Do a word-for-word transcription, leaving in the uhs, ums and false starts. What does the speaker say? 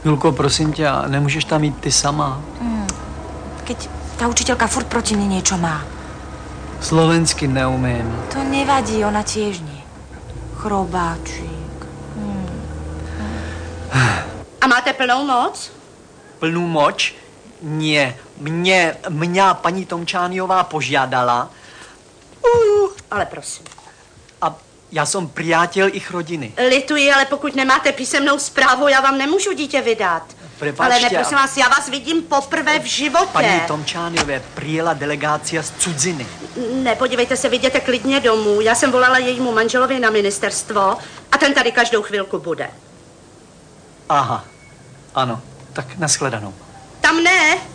Julko, prosím tě, nemůžeš tam jít ty sama? Hmm. Keď ta učiteľka furt proti mne niečo má. Slovensky neumím. To nevadí, ona tiež nie. Chrobáčik. Hmm. A máte plnou moc? Plnou moč? Nie. Mě, mě paní Tomčániová požiadala. Uh, ale prosím. A já jsem priateľ ich rodiny. Lituji, ale pokud nemáte písemnou zprávu, já vám nemůžu dítě vydat. Prepačte, ale neprosím vás, já vás vidím poprvé v životě. Paní Tomčániové přijela delegácia z cudziny. Ne, podívejte se, vyjděte klidně domů. Já jsem volala jejímu manželovi na ministerstvo a ten tady každou chvilku bude. Aha, ano, tak nashledanou. Tam ne.